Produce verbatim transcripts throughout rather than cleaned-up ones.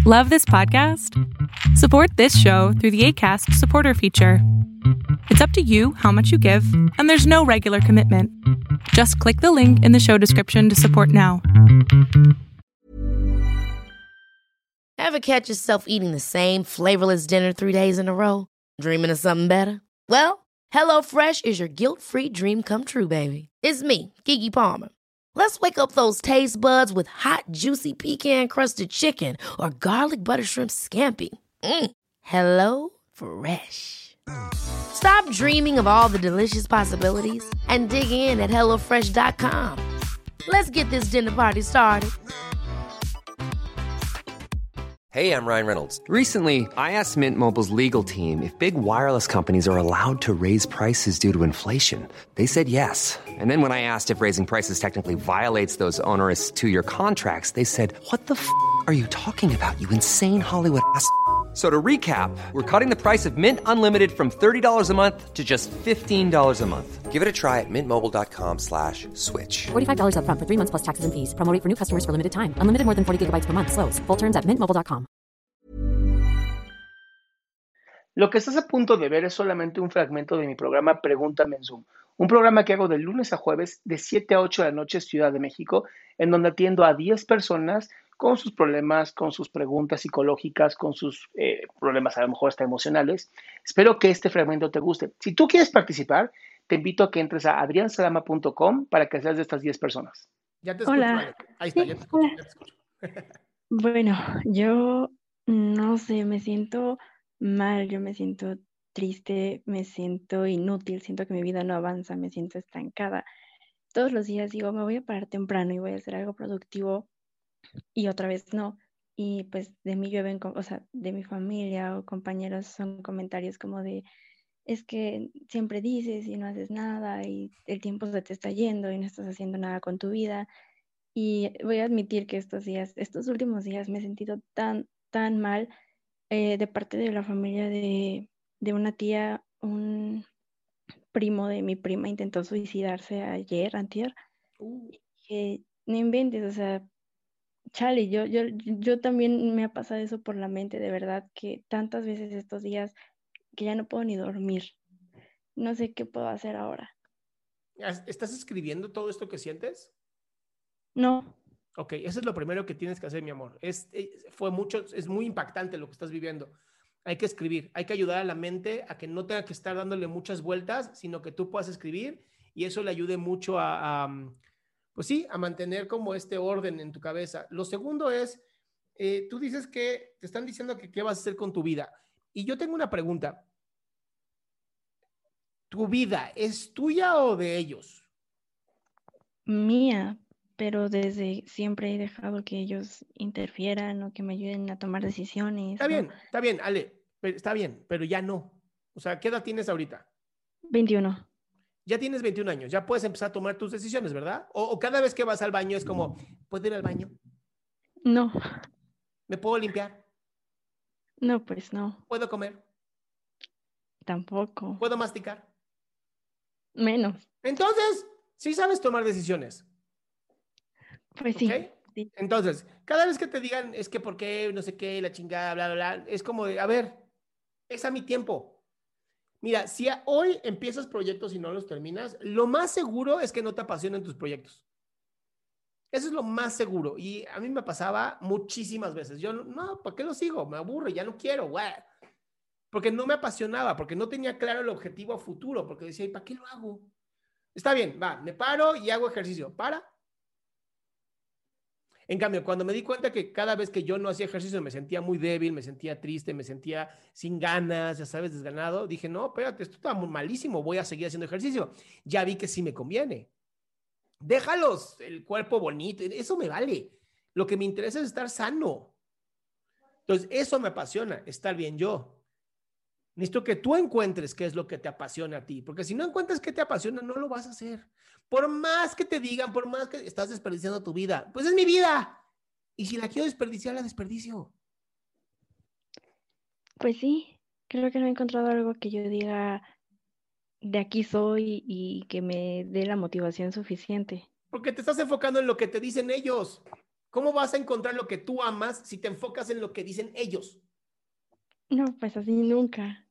Love this podcast? Support this show through the Acast supporter feature. It's up to you how much you give, and there's no regular commitment. Just click the link in the show description to support now. Ever catch yourself eating the same flavorless dinner three days in a row? Dreaming of something better? Well, HelloFresh is your guilt-free dream come true, baby. It's me, Keke Palmer. Let's wake up those taste buds with hot, juicy pecan-crusted chicken or garlic butter shrimp scampi. Mm. Hello Fresh. Stop dreaming of all the delicious possibilities and dig in at hello fresh dot com. Let's get this dinner party started. Hey, I'm Ryan Reynolds. Recently, I asked Mint Mobile's legal team if big wireless companies are allowed to raise prices due to inflation. They said yes. And then when I asked if raising prices technically violates those onerous two-year contracts, they said, "What the f*** are you talking about, you insane Hollywood ass?" So to recap, we're cutting the price of Mint Unlimited from thirty dollars a month to just fifteen dollars a month. Give it a try at mintmobile.com slash switch. forty-five dollars up front for three months plus taxes and fees. Promo rate for new customers for limited time. Unlimited more than forty gigabytes per month. Slows full terms at mint mobile dot com. Lo que estás a punto de ver es solamente un fragmento de mi programa Pregúntame en Zoom, un programa que hago de lunes a jueves de siete a ocho de la noche Ciudad de México, en donde atiendo a diez personas con sus problemas, con sus preguntas psicológicas, con sus eh, problemas a lo mejor hasta emocionales. Espero que este fragmento te guste. Si tú quieres participar, te invito a que entres a adrián salama punto com para que seas de estas diez personas. Ya te escucho, Hola. Ale. Ahí está, ya te escucho, ya te escucho. Bueno, yo no sé, me siento mal, yo me siento triste, me siento inútil, siento que mi vida no avanza, me siento estancada. Todos los días digo, me voy a parar temprano y voy a hacer algo productivo y otra vez no. Y pues de mí llueven, co- o sea, de mi familia o compañeros son comentarios como de, es que siempre dices y no haces nada y el tiempo se te está yendo y no estás haciendo nada con tu vida. Y voy a admitir que estos días, estos últimos días me he sentido tan, tan mal eh, de parte de la familia de, de una tía, un primo de mi prima intentó suicidarse ayer, antier. Uh, Que no inventes, o sea, chale, yo, yo, yo también me ha pasado eso por la mente, de verdad, que tantas veces estos días que ya no puedo ni dormir. No sé qué puedo hacer ahora. ¿Estás escribiendo todo esto que sientes? No, Ok, eso es lo primero que tienes que hacer, mi amor. Es, es- fue mucho, es muy impactante lo que estás viviendo. Hay que escribir, hay que ayudar a la mente a que no tenga que estar dándole muchas vueltas, sino que tú puedas escribir y eso le ayude mucho a, a, pues sí, a mantener como este orden en tu cabeza. Lo segundo es, eh, tú dices que te están diciendo que qué vas a hacer con tu vida. Y yo tengo una pregunta. ¿Tu vida es tuya o de ellos? mía, pero desde siempre he dejado que ellos interfieran o que me ayuden a tomar decisiones, Está ¿no? bien, está bien, Ale, pero- está bien, pero ya no. O sea, ¿qué edad tienes ahorita? veintiuno. Ya tienes veintiún años, ya puedes empezar a tomar tus decisiones, ¿verdad? O, o cada vez que vas al baño es como, ¿puedo ir al baño? No, ¿Me puedo limpiar? no, pues no, ¿Puedo comer? tampoco. ¿Puedo masticar? Menos. Entonces, sí sabes tomar decisiones, Pues ¿ok? sí, sí. Entonces, cada vez que te digan, es que por qué, no sé qué, la chingada, bla, bla, bla, es como de, a ver, es a mi tiempo. Mira, si a- hoy empiezas proyectos y no los terminas, lo más seguro es que no te apasionen tus proyectos. Eso es lo más seguro. Y a mí me pasaba muchísimas veces. Yo, no, no, ¿para qué lo sigo? Me aburre, ya no quiero, güey. Porque no me apasionaba, porque no tenía claro el objetivo a futuro, porque decía, ¿y para qué lo hago? Está bien, va, me paro y hago ejercicio. ¿Para? En cambio, cuando me di cuenta que cada vez que yo no hacía ejercicio me sentía muy débil, me sentía triste, me sentía sin ganas, ya sabes, desganado, dije, no, espérate, esto está muy malísimo, voy a seguir haciendo ejercicio. Ya vi que sí me conviene. Déjalos, el cuerpo bonito, eso me vale. Lo que me interesa es estar sano. Entonces, eso me apasiona, estar bien yo. Necesito que tú encuentres qué es lo que te apasiona a ti, porque si no encuentras qué te apasiona, no lo vas a hacer. Por más que te digan, por más que estás desperdiciando tu vida, pues es mi vida. Y si la quiero desperdiciar, la desperdicio. Pues sí, creo que no he encontrado algo que yo diga de aquí soy y que me dé la motivación suficiente. Porque te estás enfocando en lo que te dicen ellos. ¿Cómo vas a encontrar lo que tú amas si te enfocas en lo que dicen ellos? No, pues así nunca.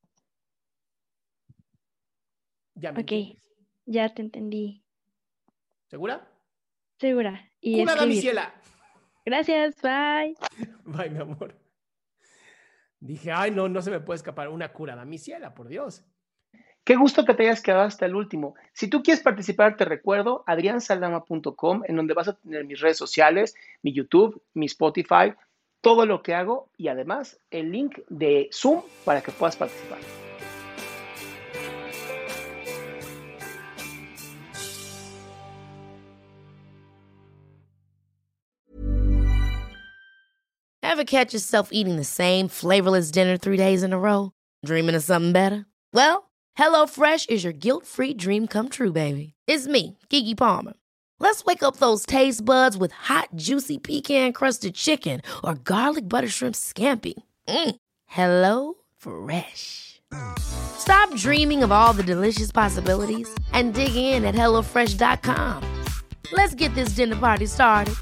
Ya me Ok, entiendes. ya te entendí. ¿Segura? Segura. Y ¡Cura, escribir. damisela! Gracias, bye. Bye, mi amor. Dije, ay, no, no se me puede escapar una cura, damisela, por Dios. Qué gusto que te hayas quedado hasta el último. Si tú quieres participar, te recuerdo adrian saldama punto com, en donde vas a tener mis redes sociales, mi YouTube, mi Spotify, todo lo que hago y además el link de Zoom para que puedas participar. Ever catch yourself eating the same flavorless dinner three days in a row? Dreaming of something better? Well, HelloFresh is your guilt-free dream come true, baby. It's me, Keke Palmer. Let's wake up those taste buds with hot, juicy pecan-crusted chicken or garlic butter shrimp scampi. Mm. Hello Fresh. Stop dreaming of all the delicious possibilities and dig in at hello fresh dot com. Let's get this dinner party started.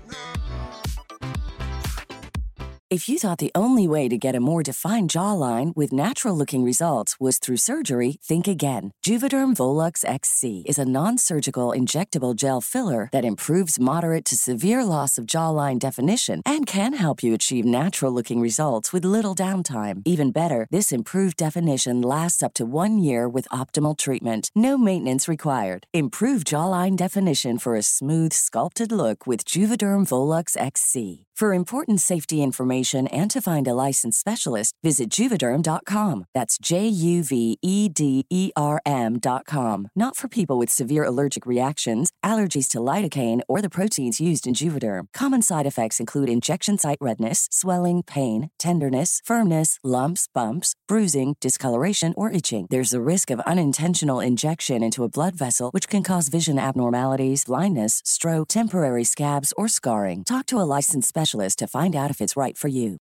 If you thought the only way to get a more defined jawline with natural-looking results was through surgery, think again. Juvederm Volux X C is a non-surgical injectable gel filler that improves moderate to severe loss of jawline definition and can help you achieve natural-looking results with little downtime. Even better, this improved definition lasts up to one year with optimal treatment. No maintenance required. Improve jawline definition for a smooth, sculpted look with Juvederm Volux X C. For important safety information and to find a licensed specialist, visit Juvederm dot com. That's J U V E D E R M dot com. Not for people with severe allergic reactions, allergies to lidocaine, or the proteins used in Juvederm. Common side effects include injection site redness, swelling, pain, tenderness, firmness, lumps, bumps, bruising, discoloration, or itching. There's a risk of unintentional injection into a blood vessel, which can cause vision abnormalities, blindness, stroke, temporary scabs, or scarring. Talk to a licensed specialist to find out if it's right for you.